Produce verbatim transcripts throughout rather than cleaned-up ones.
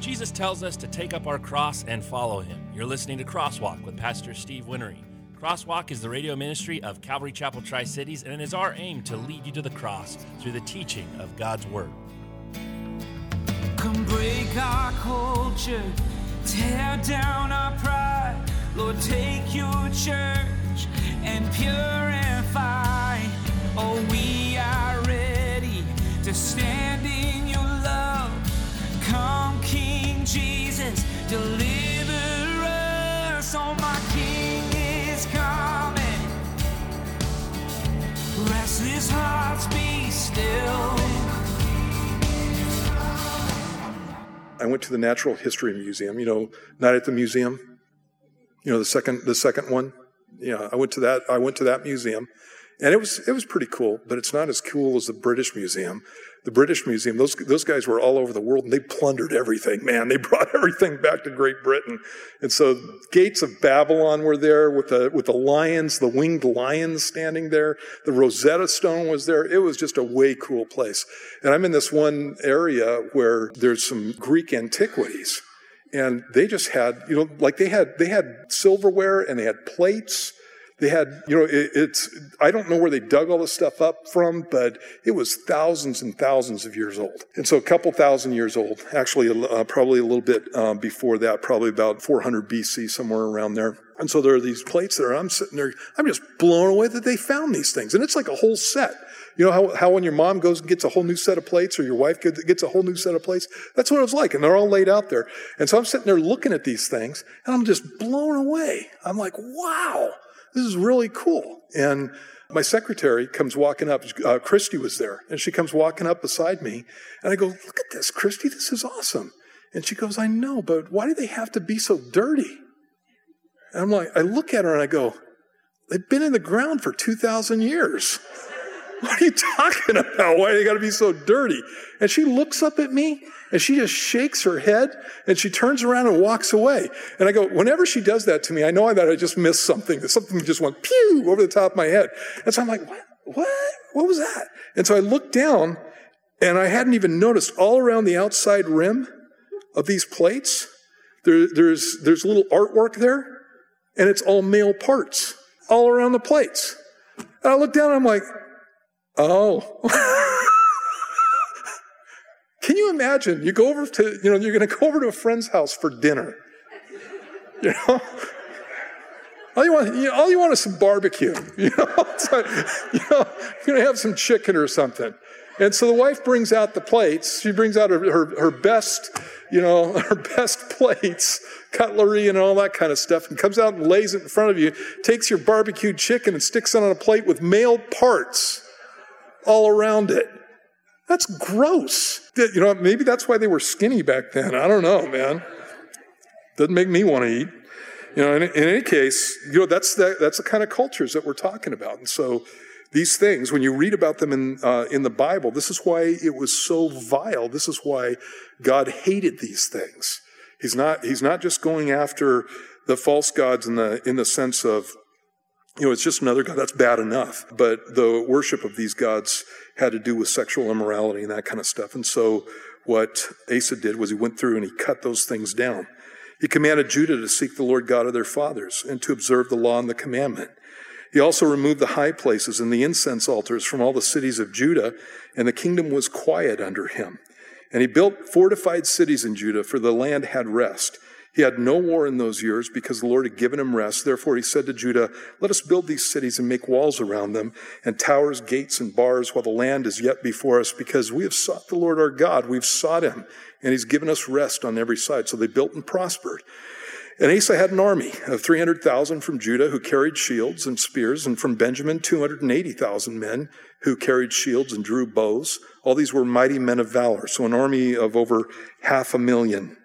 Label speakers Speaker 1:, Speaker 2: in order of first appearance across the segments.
Speaker 1: Jesus tells us to take up our cross and follow him. You're listening to Crosswalk with Pastor Steve Winnery. Crosswalk is the radio ministry of Calvary Chapel Tri-Cities, and it is our aim to lead you to the cross through the teaching of God's Word.
Speaker 2: Come break our culture, tear down our pride. Lord, take your church and purify. Oh, we are ready to stand in your love. Come, King Jesus, deliver us. Oh, my King is coming. Restless hearts be still.
Speaker 3: I went to the Natural History Museum, you know, Night at the Museum, you know, the second the second one. Yeah, I went to that. I went to that museum, and it was it was pretty cool, but it's not as cool as the British Museum. The British Museum, those those guys were all over the world, and they plundered everything, man. They brought everything back to Great Britain. And so Gates of Babylon were there with the with the lions, the winged lions standing there. The Rosetta Stone was there. It was just a way cool place. And I'm in this one area where there's some Greek antiquities. And they just had, you know, like they had they had silverware and they had plates. They had, you know, it, it's, I don't know where they dug all this stuff up from, but it was thousands and thousands of years old. And so a couple thousand years old, actually uh, probably a little bit um, before that, probably about four hundred B C, somewhere around there. And so there are these plates there. I'm sitting there, I'm just blown away that they found these things. And it's like a whole set. You know how, how when your mom goes and gets a whole new set of plates, or your wife gets a whole new set of plates? That's what it was like. And they're all laid out there. And so I'm sitting there looking at these things, and I'm just blown away. I'm like, wow. This is really cool. And my secretary comes walking up. Uh, Christy was there. And she comes walking up beside me. And I go, look at this, Christy. This is awesome. And she goes, I know, but why do they have to be so dirty? And I'm like, I look at her and I go, they've been in the ground for two thousand years. What are you talking about? Why do they got to be so dirty? And she looks up at me and she just shakes her head and she turns around and walks away. And I go, whenever she does that to me, I know that I just missed something, that something just went pew over the top of my head. And so I'm like, what? What? What was that? And so I looked down and I hadn't even noticed all around the outside rim of these plates, there, there's, there's a little artwork there, and it's all male parts all around the plates. And I look down and I'm like, oh. Can you imagine? You go over to, you know, you're going to go over to a friend's house for dinner. You know? All you want, you know, all you want is some barbecue. You know? It's like, you know, you're going to have some chicken or something. And so the wife brings out the plates. She brings out her, her, her best, you know, her best plates, cutlery and all that kind of stuff, and comes out and lays it in front of you, takes your barbecued chicken and sticks it on a plate with male parts all around it. That's gross. You know, maybe that's why they were skinny back then. I don't know, man. Doesn't make me want to eat. You know, in, in any case, you know, that's the, that's the kind of cultures that we're talking about. And so these things, when you read about them in uh, in the Bible, this is why it was so vile. This is why God hated these things. He's not he's not just going after the false gods in the in the sense of, you know, it's just another god. That's bad enough. But the worship of these gods had to do with sexual immorality and that kind of stuff. And so what Asa did was he went through and he cut those things down. He commanded Judah to seek the Lord God of their fathers and to observe the law and the commandment. He also removed the high places and the incense altars from all the cities of Judah, and the kingdom was quiet under him. And he built fortified cities in Judah, for the land had rest. He had no war in those years because the Lord had given him rest. Therefore he said to Judah, let us build these cities and make walls around them, and towers, gates, and bars, while the land is yet before us, because we have sought the Lord our God. We've sought him, and he's given us rest on every side. So they built and prospered. And Asa had an army of three hundred thousand from Judah who carried shields and spears, and from Benjamin two hundred eighty thousand men who carried shields and drew bows. All these were mighty men of valor. So an army of over half a million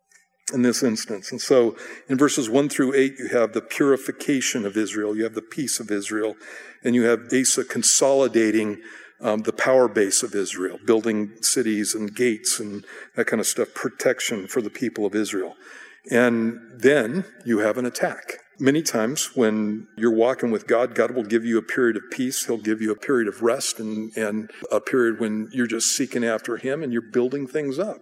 Speaker 3: in this instance. And so in verses one through eight, you have the purification of Israel, you have the peace of Israel, and you have Asa consolidating um, the power base of Israel, building cities and gates and that kind of stuff, protection for the people of Israel. And then you have an attack. Many times when you're walking with God, God will give you a period of peace. He'll give you a period of rest and, and a period when you're just seeking after him and you're building things up.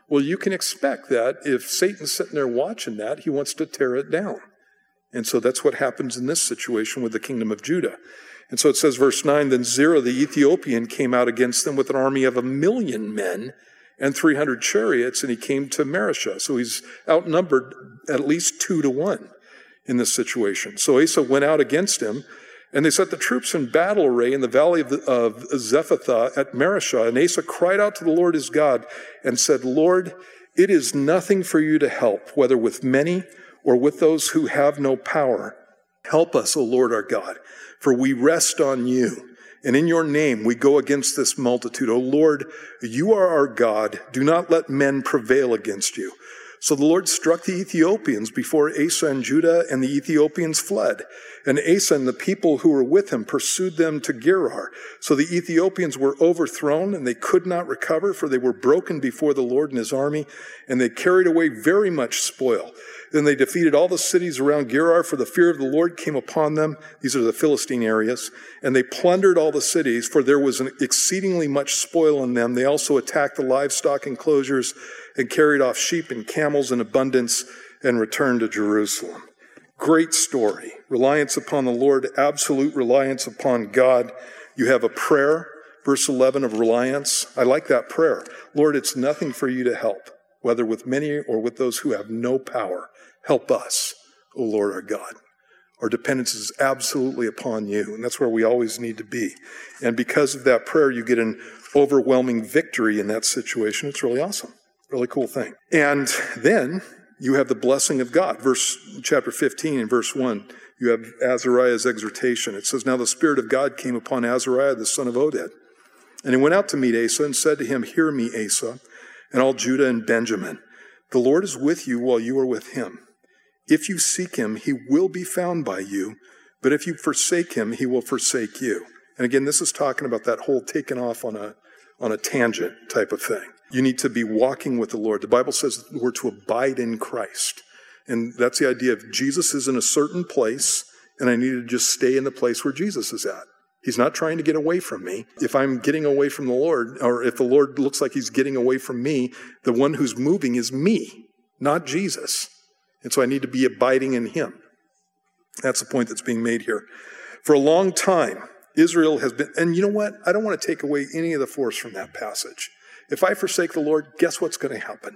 Speaker 3: Well, you can expect that if Satan's sitting there watching that, he wants to tear it down. And so that's what happens in this situation with the kingdom of Judah. And so it says, verse nine, then Zerah the Ethiopian came out against them with an army of a million men and three hundred chariots, and he came to Mareshah. So he's outnumbered at least two to one in this situation. So Asa went out against him, and they set the troops in battle array in the valley of, the, of Zephathah at Mareshah. And Asa cried out to the Lord his God and said, Lord, it is nothing for you to help, whether with many or with those who have no power. Help us, O Lord our God, for we rest on you. And in your name we go against this multitude. O Lord, you are our God. Do not let men prevail against you. So the Lord struck the Ethiopians before Asa and Judah, and the Ethiopians fled. And Asa and the people who were with him pursued them to Gerar. So the Ethiopians were overthrown, and they could not recover, for they were broken before the Lord and his army, and they carried away very much spoil. Then they defeated all the cities around Gerar, for the fear of the Lord came upon them. These are the Philistine areas. And they plundered all the cities, for there was an exceedingly much spoil in them. They also attacked the livestock enclosures and carried off sheep and camels in abundance and returned to Jerusalem. Great story. Reliance upon the Lord, absolute reliance upon God. You have a prayer, verse eleven, of reliance. I like that prayer. Lord, it's nothing for you to help, whether with many or with those who have no power. Help us, O Lord our God. Our dependence is absolutely upon you, and that's where we always need to be. And because of that prayer, you get an overwhelming victory in that situation. It's really awesome. Really cool thing. And then you have the blessing of God. Verse chapter fifteen and verse one, you have Azariah's exhortation. It says, now the Spirit of God came upon Azariah, the son of Oded. And he went out to meet Asa and said to him, hear me, Asa, and all Judah and Benjamin. The Lord is with you while you are with him. If you seek him, he will be found by you. But if you forsake him, he will forsake you. And again, this is talking about that whole taking off on a, on a tangent type of thing. You need to be walking with the Lord. The Bible says we're to abide in Christ. And that's the idea of Jesus is in a certain place, and I need to just stay in the place where Jesus is at. He's not trying to get away from me. If I'm getting away from the Lord, or if the Lord looks like he's getting away from me, the one who's moving is me, not Jesus. And so I need to be abiding in him. That's the point that's being made here. For a long time, Israel has been, and you know what? I don't want to take away any of the force from that passage. If I forsake the Lord, guess what's going to happen?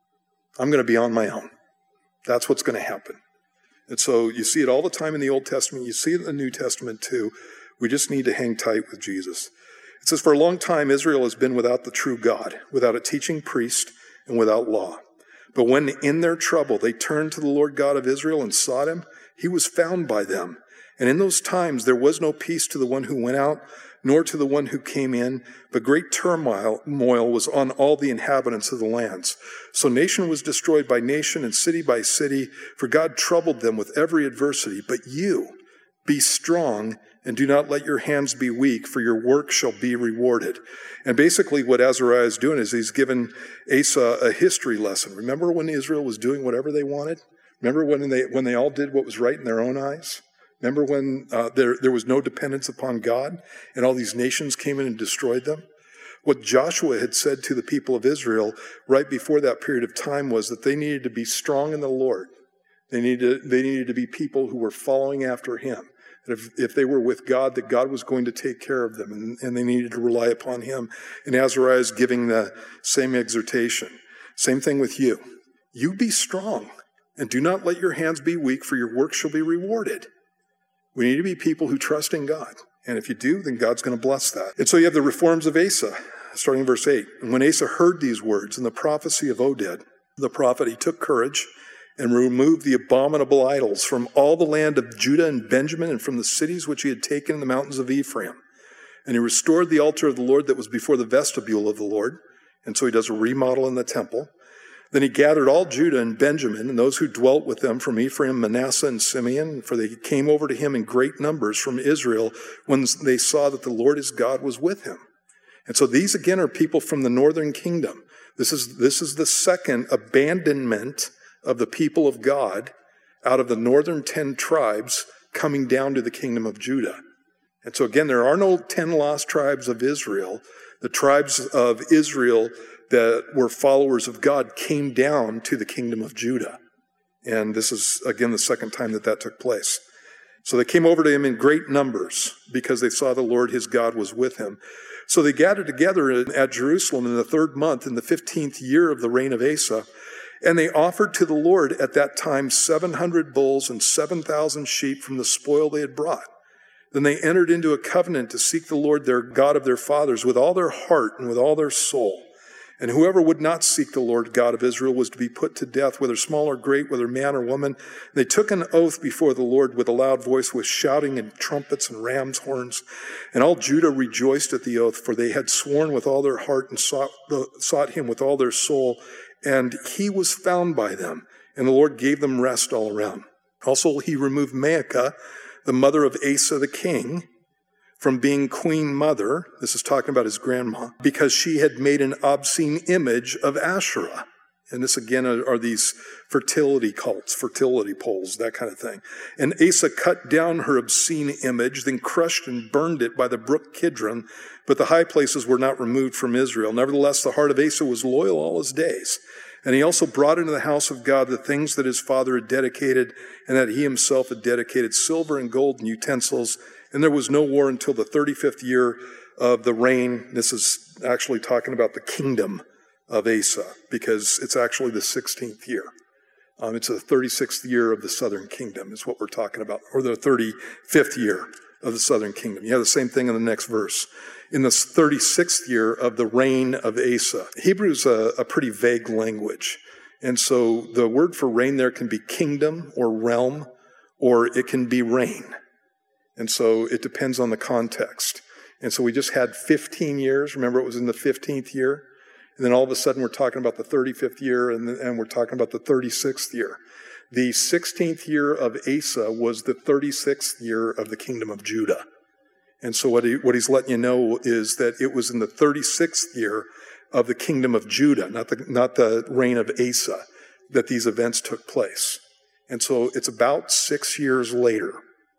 Speaker 3: I'm going to be on my own. That's what's going to happen. And so you see it all the time in the Old Testament. You see it in the New Testament too. We just need to hang tight with Jesus. It says, for a long time, Israel has been without the true God, without a teaching priest, and without law. But when in their trouble they turned to the Lord God of Israel and sought him, he was found by them. And in those times there was no peace to the one who went out, nor to the one who came in, but great turmoil was on all the inhabitants of the lands. So nation was destroyed by nation and city by city, for God troubled them with every adversity. But you, be strong, and do not let your hands be weak, for your work shall be rewarded. And basically what Azariah is doing is he's given Asa a history lesson. Remember when Israel was doing whatever they wanted? Remember when they when they all did what was right in their own eyes? Remember when uh, there, there was no dependence upon God and all these nations came in and destroyed them? What Joshua had said to the people of Israel right before that period of time was that they needed to be strong in the Lord. They needed, they needed to be people who were following after him. That if, if they were with God, that God was going to take care of them, and, and they needed to rely upon him. And Azariah is giving the same exhortation. Same thing with you. You be strong, and do not let your hands be weak, for your work shall be rewarded. We need to be people who trust in God. And if you do, then God's going to bless that. And so you have the reforms of Asa, starting in verse eight. And when Asa heard these words and the prophecy of Oded, the prophet, he took courage and removed the abominable idols from all the land of Judah and Benjamin and from the cities which he had taken in the mountains of Ephraim. And he restored the altar of the Lord that was before the vestibule of the Lord. And so he does a remodel in the temple. Then he gathered all Judah and Benjamin and those who dwelt with them from Ephraim, Manasseh, and Simeon, for they came over to him in great numbers from Israel when they saw that the Lord his God was with him. And so these again are people from the northern kingdom. This is, this is the second abandonment of the people of God out of the northern ten tribes coming down to the kingdom of Judah. And so again, there are no ten lost tribes of Israel. The tribes of Israel that were followers of God came down to the kingdom of Judah. And this is, again, the second time that that took place. So they came over to him in great numbers because they saw the Lord his God was with him. So they gathered together at Jerusalem in the third month, in the fifteenth year of the reign of Asa. And they offered to the Lord at that time seven hundred bulls and seven thousand sheep from the spoil they had brought. Then they entered into a covenant to seek the Lord their God of their fathers with all their heart and with all their soul. And whoever would not seek the Lord God of Israel was to be put to death, whether small or great, whether man or woman. They took an oath before the Lord with a loud voice, with shouting and trumpets and ram's horns. And all Judah rejoiced at the oath, for they had sworn with all their heart and sought, sought him with all their soul. And he was found by them, and the Lord gave them rest all around. Also, he removed Maacah, the mother of Asa the king, from being queen mother, this is talking about his grandma, because she had made an obscene image of Asherah. And this again are, are these fertility cults, fertility poles, that kind of thing. And Asa cut down her obscene image, then crushed and burned it by the brook Kidron, but the high places were not removed from Israel. Nevertheless, the heart of Asa was loyal all his days. And he also brought into the house of God the things that his father had dedicated, and that he himself had dedicated, silver and gold and utensils. And there was no war until the thirty-fifth year of the reign. This is actually talking about the kingdom of Asa, because it's actually the sixteenth year. Um, it's the thirty-sixth year of the southern kingdom is what we're talking about, or the thirty-fifth year of the southern kingdom. You have the same thing in the next verse. In the thirty-sixth year of the reign of Asa. Hebrew is a, a pretty vague language. And so the word for reign there can be kingdom or realm, or it can be reign. And so it depends on the context. And so we just had fifteen years. Remember, it was in the fifteenth year. And then all of a sudden we're talking about the thirty-fifth year, and, and we're talking about the thirty-sixth year. The sixteenth year of Asa was the thirty-sixth year of the kingdom of Judah. And so what, he, what he's letting you know is that it was in the thirty-sixth year of the kingdom of Judah, not the, not the reign of Asa, that these events took place. And so it's about six years later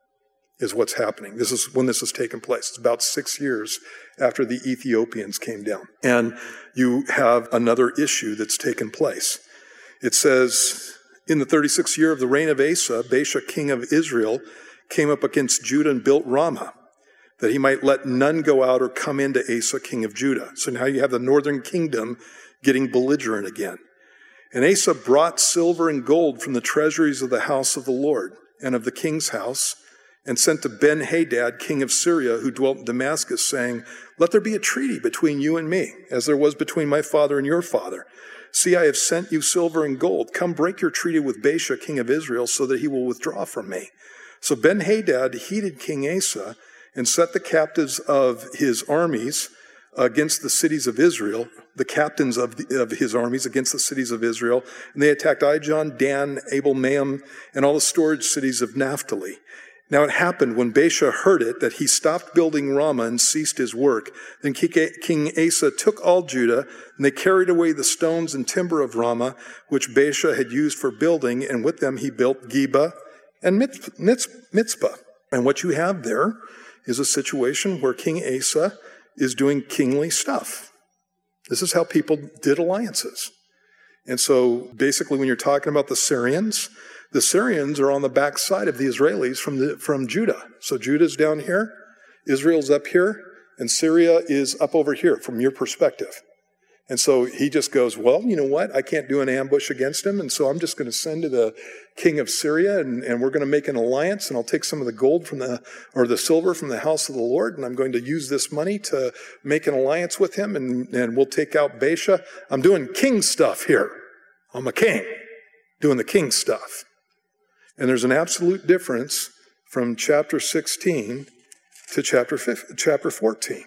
Speaker 3: is what's happening. This is when this is taking place. It's about six years after the Ethiopians came down. And you have another issue that's taken place. It says, in the thirty-sixth year of the reign of Asa, Baasha, king of Israel, came up against Judah and built Ramah, that he might let none go out or come into Asa, king of Judah. So now you have the northern kingdom getting belligerent again. And Asa brought silver and gold from the treasuries of the house of the Lord and of the king's house, and sent to Ben-Hadad, king of Syria, who dwelt in Damascus, saying, let there be a treaty between you and me, as there was between my father and your father. See, I have sent you silver and gold. Come break your treaty with Baasha, king of Israel, so that he will withdraw from me. So Ben-Hadad heeded King Asa, and set the captives of his armies against the cities of Israel, the captains of, the, of his armies against the cities of Israel. And they attacked Ijon, Dan, Abel-Maim, and all the storage cities of Naphtali. Now it happened when Baasha heard it that he stopped building Ramah and ceased his work. Then King Asa took all Judah, and they carried away the stones and timber of Ramah, which Baasha had used for building, and with them he built Geba and Mitzpah. And what you have there is a situation where King Asa is doing kingly stuff. This is how people did alliances. And so basically when you're talking about the Syrians, the Syrians are on the backside of the Israelis from the, from Judah. So Judah's down here, Israel's up here, and Syria is up over here from your perspective. And so he just goes, well, you know what? I can't do an ambush against him, and so I'm just going to send to the king of Syria, and, and we're going to make an alliance, and I'll take some of the gold from the, or the silver from the house of the Lord, and I'm going to use this money to make an alliance with him, and, and we'll take out Baasha. I'm doing king stuff here. I'm a king, doing the king stuff. And there's an absolute difference from chapter sixteen to chapter fifteen, chapter fourteen.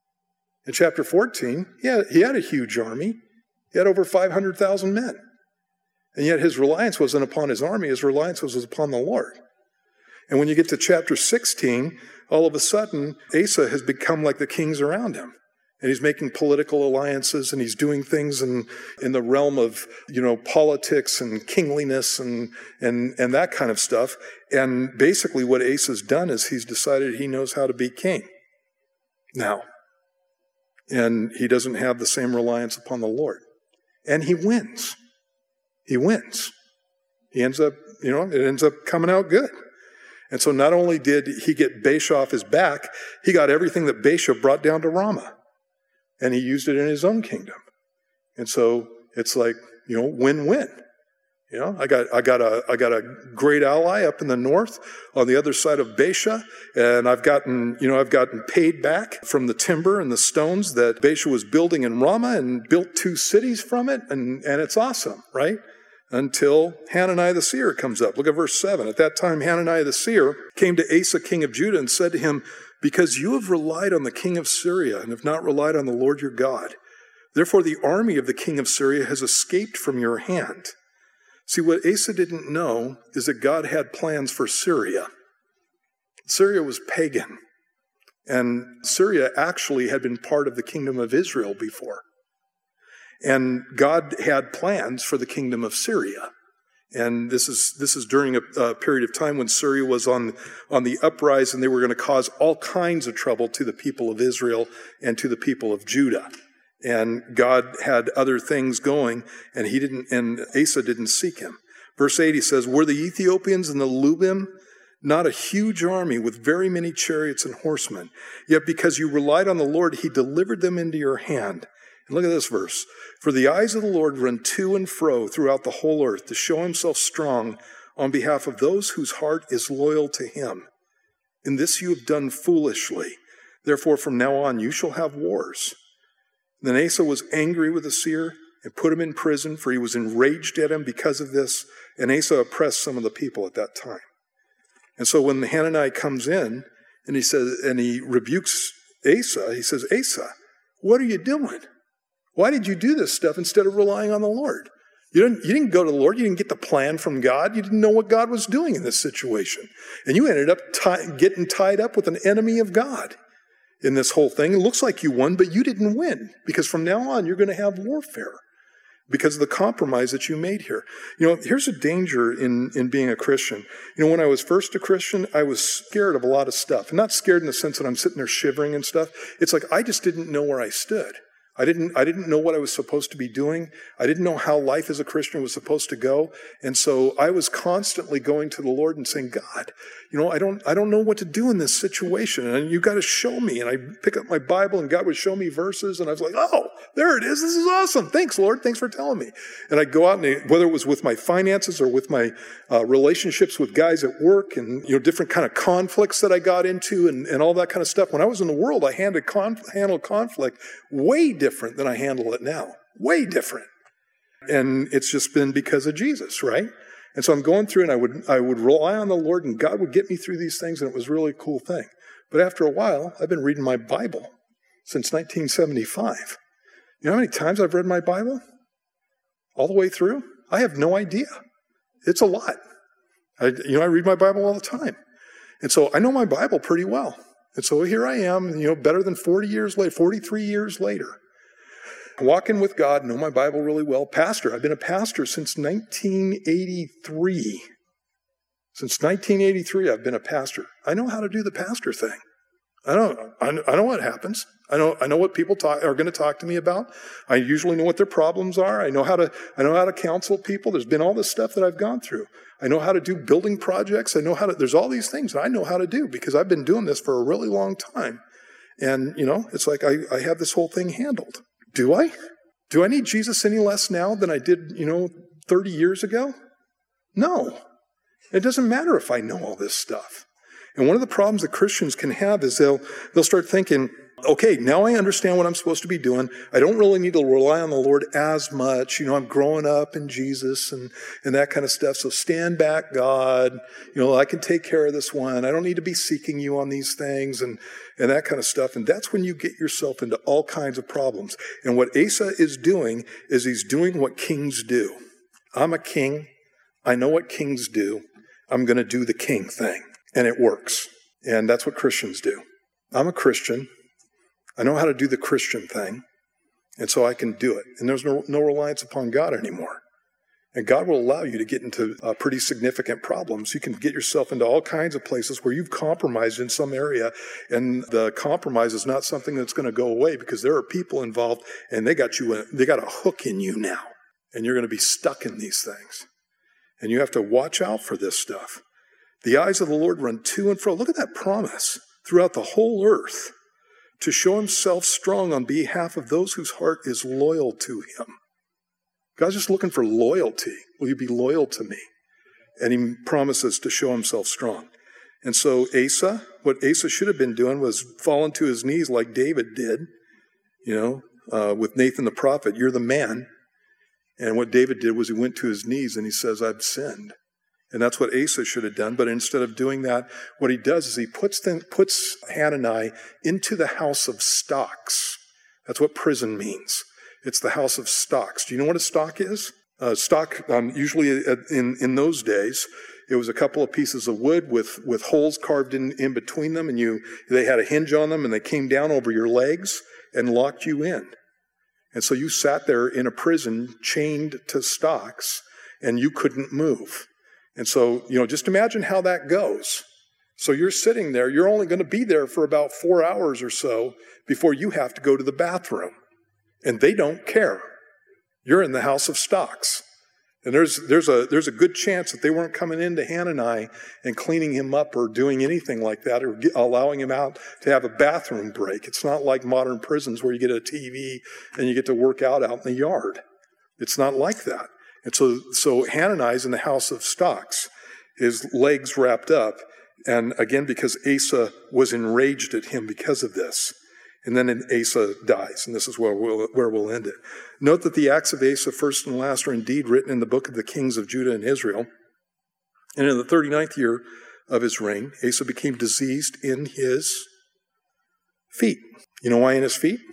Speaker 3: In chapter fourteen, yeah, he had a huge army. He had over five hundred thousand men. And yet his reliance wasn't upon his army. His reliance was upon the Lord. And when you get to chapter sixteen, all of a sudden, Asa has become like the kings around him. And he's making political alliances, and he's doing things in, in the realm of, you know, politics and kingliness and, and, and that kind of stuff. And basically what Asa's done is he's decided he knows how to be king. Now, And he doesn't have the same reliance upon the Lord. And he wins. He wins. He ends up, you know, it ends up coming out good. And so not only did he get Baasha off his back, he got everything that Baasha brought down to Ramah. And he used it in his own kingdom. And so it's like, you know, win-win. You know, I got I got a I got a great ally up in the north on the other side of Baasha, and I've gotten, you know, I've gotten paid back from the timber and the stones that Baasha was building in Ramah and built two cities from it, and, and it's awesome, right? Until Hananiah the seer comes up. Look at verse seven. At that time, Hananiah the seer came to Asa, king of Judah, and said to him, because you have relied on the king of Syria and have not relied on the Lord your God, therefore the army of the king of Syria has escaped from your hand. See, what Asa didn't know is that God had plans for Syria. Syria was pagan, and Syria actually had been part of the kingdom of Israel before. And God had plans for the kingdom of Syria. And this is this is during a, a period of time when Syria was on, on the uprise, and they were going to cause all kinds of trouble to the people of Israel and to the people of Judah. And God had other things going, and he didn't, and Asa didn't seek him. Verse eight, he says, were the Ethiopians and the Lubim not a huge army with very many chariots and horsemen? Yet because you relied on the Lord, he delivered them into your hand. And look at this verse. For the eyes of the Lord run to and fro throughout the whole earth to show himself strong on behalf of those whose heart is loyal to him. In this you have done foolishly. Therefore from now on you shall have wars. Then Asa was angry with the seer and put him in prison, for he was enraged at him because of this. And Asa oppressed some of the people at that time. And so when Hananiah comes in and he says, and he rebukes Asa, he says, Asa, what are you doing? Why did you do this stuff instead of relying on the Lord? You didn't, you didn't go to the Lord. You didn't get the plan from God. You didn't know what God was doing in this situation. And you ended up tie, getting tied up with an enemy of God in this whole thing. It looks like you won, but you didn't win, because from now on you're going to have warfare because of the compromise that you made here. You know, here's a danger in, in being a Christian. You know, when I was first a Christian, I was scared of a lot of stuff. And not scared in the sense that I'm sitting there shivering and stuff. It's like I just didn't know where I stood. I didn't, I didn't know what I was supposed to be doing. I didn't know how life as a Christian was supposed to go. And so I was constantly going to the Lord and saying, God, you know, I don't, I don't know what to do in this situation. And you got to show me. And I pick up my Bible and God would show me verses. And I was like, oh, there it is. This is awesome. Thanks, Lord. Thanks for telling me. And I'd go out, and whether it was with my finances or with my uh, relationships with guys at work, and, you know, different kind of conflicts that I got into, and, and all that kind of stuff. When I was in the world, I handled, conf- handled conflict way different than I handle it now. Way different. And it's just been because of Jesus, right? And so I'm going through, and I would I would rely on the Lord, and God would get me through these things, and it was really a cool thing. But after a while, I've been reading my Bible since nineteen seventy-five. You know how many times I've read my Bible? All the way through? I have no idea. It's a lot. I, you know, I read my Bible all the time. And so I know my Bible pretty well. And so here I am, you know, better than forty years later, forty-three years later. Walking with God, know my Bible really well. Pastor, I've been a pastor since nineteen eighty-three. Since nineteen eighty-three, I've been a pastor. I know how to do the pastor thing. I know, I know what happens. I know, I know what people talk, are going to talk to me about. I usually know what their problems are. I know how to, I know how to counsel people. There's been all this stuff that I've gone through. I know how to do building projects. I know how to, there's all these things that I know how to do because I've been doing this for a really long time. And, you know, it's like I, I have this whole thing handled. Do I? Do I need Jesus any less now than I did, you know, thirty years ago? No. It doesn't matter if I know all this stuff. And one of the problems that Christians can have is they'll they'll start thinking, okay, now I understand what I'm supposed to be doing. I don't really need to rely on the Lord as much. You know, I'm growing up in Jesus and, and that kind of stuff. So stand back, God. You know, I can take care of this one. I don't need to be seeking you on these things and, and that kind of stuff. And that's when you get yourself into all kinds of problems. And what Asa is doing is he's doing what kings do. I'm a king. I know what kings do. I'm going to do the king thing. And it works. And that's what Christians do. I'm a Christian. I know how to do the Christian thing. And so I can do it. And there's no, no reliance upon God anymore. And God will allow you to get into uh, pretty significant problems. You can get yourself into all kinds of places where you've compromised in some area, and the compromise is not something that's going to go away because there are people involved, and they got you. They got a hook in you now, and you're going to be stuck in these things. And you have to watch out for this stuff. The eyes of the Lord run to and fro. Look at that promise throughout the whole earth to show himself strong on behalf of those whose heart is loyal to him. God's just looking for loyalty. Will you be loyal to me? And he promises to show himself strong. And so Asa, what Asa should have been doing was falling to his knees like David did, you know, uh, with Nathan the prophet. You're the man. And what David did was he went to his knees and he says, I've sinned. And that's what Asa should have done. But instead of doing that, what he does is he puts, them, puts Hanani into the house of stocks. That's what prison means. It's the house of stocks. Do you know what a stock is? Uh, stock, um, usually in, in those days, it was a couple of pieces of wood with, with holes carved in, in between them, and you they had a hinge on them, and they came down over your legs and locked you in. And so you sat there in a prison chained to stocks, and you couldn't move. And so, you know, just imagine how that goes. So you're sitting there, you're only going to be there for about four hours or so before you have to go to the bathroom. And they don't care. You're in the house of stocks. And there's there's a there's a good chance that they weren't coming into Hanani and cleaning him up or doing anything like that or get, allowing him out to have a bathroom break. It's not like modern prisons where you get a T V and you get to work out out in the yard. It's not like that. And so, so Hanani's in the house of stocks, his legs wrapped up. And again, because Asa was enraged at him because of this. And then Asa dies, and this is where we'll, where we'll end it. Note that the acts of Asa, first and last, are indeed written in the book of the kings of Judah and Israel. And in the thirty-ninth year of his reign, Asa became diseased in his feet. You know why in his feet?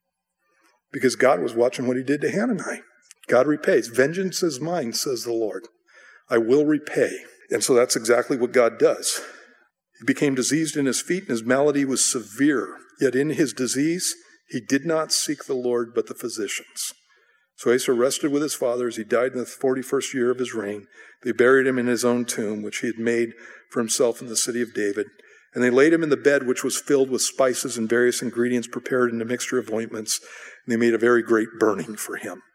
Speaker 3: Because God was watching what he did to Hanani. God repays. Vengeance is mine, says the Lord. I will repay. And so that's exactly what God does. He became diseased in his feet, and his malady was severe. Yet in his disease, he did not seek the Lord, but the physicians. So Asa rested with his fathers. He died in the forty-first year of his reign. They buried him in his own tomb, which he had made for himself in the city of David. And they laid him in the bed, which was filled with spices and various ingredients prepared in a mixture of ointments. And they made a very great burning for him.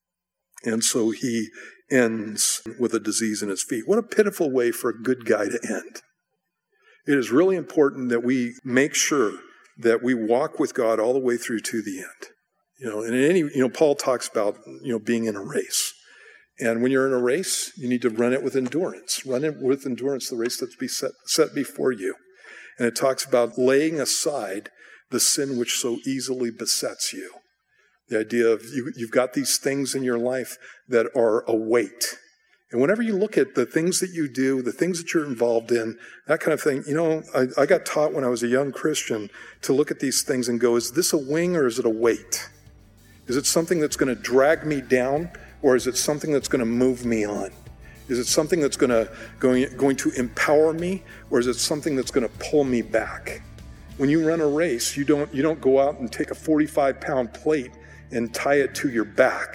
Speaker 3: And so he ends with a disease in his feet. What a pitiful way for a good guy to end. It is really important that we make sure that we walk with God all the way through to the end. You know, and in any, you know, Paul talks about, you know, being in a race. And when you're in a race, you need to run it with endurance. Run it with endurance, the race that's be set, set before you. And it talks about laying aside the sin which so easily besets you. The idea of you, you've got these things in your life that are a weight. And whenever you look at the things that you do, the things that you're involved in, that kind of thing, you know, I, I got taught when I was a young Christian to look at these things and go, is this a wing or is it a weight? Is it something that's going to drag me down, or is it something that's going to move me on? Is it something that's going to, going, going to empower me, or is it something that's going to pull me back? When you run a race, you don't, you don't go out and take a forty-five pound plate and tie it to your back.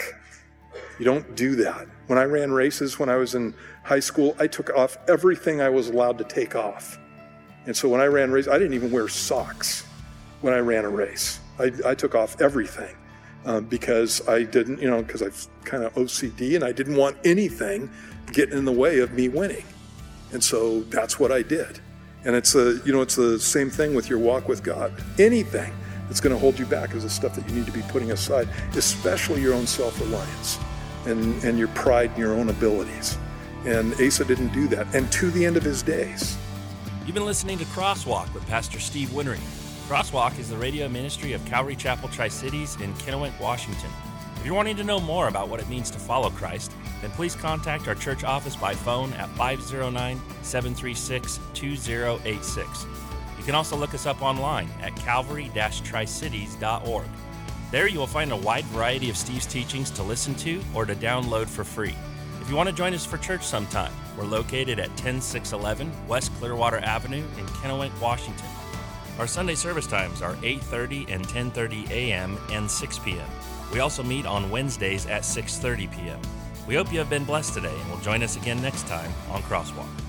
Speaker 3: You don't do that. When I ran races when I was in high school, I took off everything I was allowed to take off. And so when I ran races, I didn't even wear socks when I ran a race. I, I took off everything um, because I didn't, you know, because I've kind of O C D and I didn't want anything getting in the way of me winning. And so that's what I did. And it's a, you know, it's the same thing with your walk with God. Anything that's going to hold you back is the stuff that you need to be putting aside, especially your own self-reliance. And, and your pride in your own abilities. And Asa didn't do that. And to the end of his days.
Speaker 1: You've been listening to Crosswalk with Pastor Steve Winnery. Crosswalk is the radio ministry of Calvary Chapel Tri-Cities in Kennewick, Washington. If you're wanting to know more about what it means to follow Christ, then please contact our church office by phone at five oh nine, seven three six, two oh eight six. You can also look us up online at calvary dash tri cities dot org. There you will find a wide variety of Steve's teachings to listen to or to download for free. If you want to join us for church sometime, we're located at ten six eleven West Clearwater Avenue in Kennewick, Washington. Our Sunday service times are eight thirty and ten thirty a.m. and six p.m. We also meet on Wednesdays at six thirty p.m. We hope you have been blessed today and will join us again next time on Crosswalk.